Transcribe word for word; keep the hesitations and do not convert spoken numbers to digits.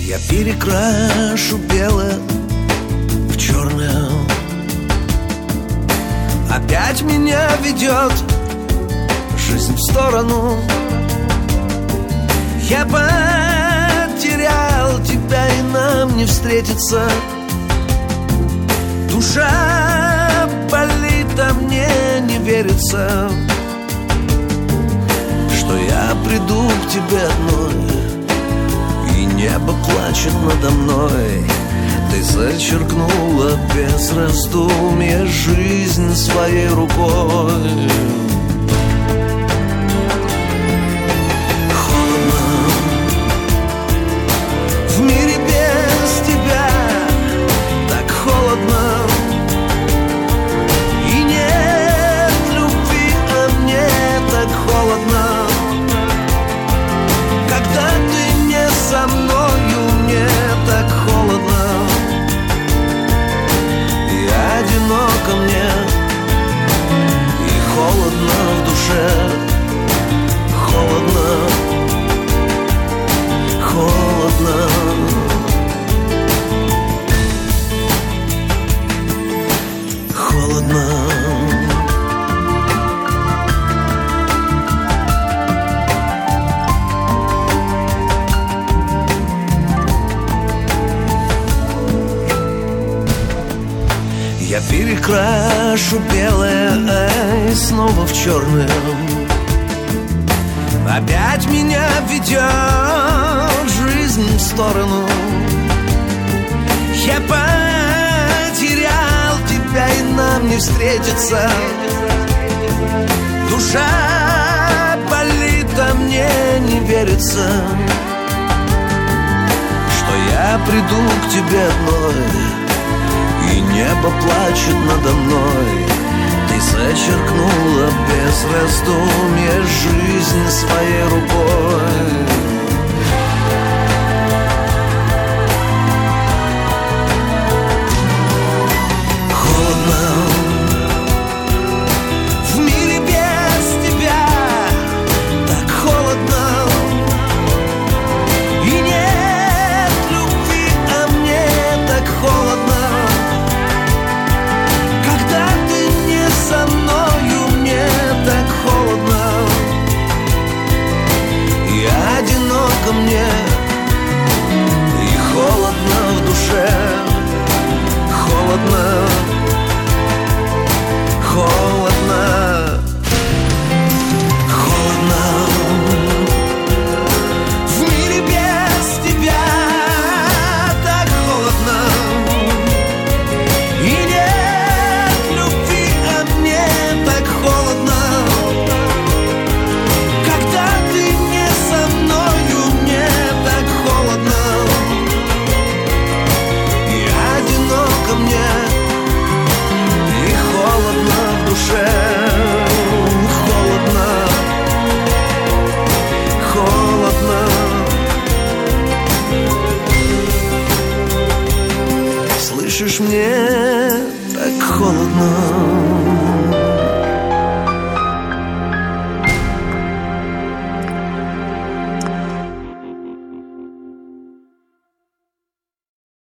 Я перекрашу белое в черное. Опять меня ведет жизнь в сторону. Я потерял тебя, и нам не встретиться. Душа болит, а мне не верится, что я приду к тебе одной, и небо плачет надо мной. Ты зачеркнула без раздумья жизнь своей рукой. Холодно в мире без тебя, так холодно. И нет любви, а мне так холодно. Когда ты не со мною, мне так холодно. Одиноко мне и холодно в душе. Холодно, холодно. Холодно. Я перекрашу белое, ай, снова в черное. Опять меня ведет жизнь в сторону. Я потерял тебя, и нам не встретиться. Душа болит, а мне не верится, что я приду к тебе одной, и небо плачет надо мной. Ты зачеркнула без раздумья жизнь своей рукой. Холодно в мире без тебя, так холодно. И нет любви, а мне так холодно. Со мною мне так холодно, и одиноко мне, и холодно в душе. Холодно, холодно, холодно. В мире без тебя так холодно. И нет любви, а мне так холодно. Когда ты не со мною, мне так холодно. И одиноко мне, и холодно в душе. Холодно, холодно. Слышишь, мне так холодно.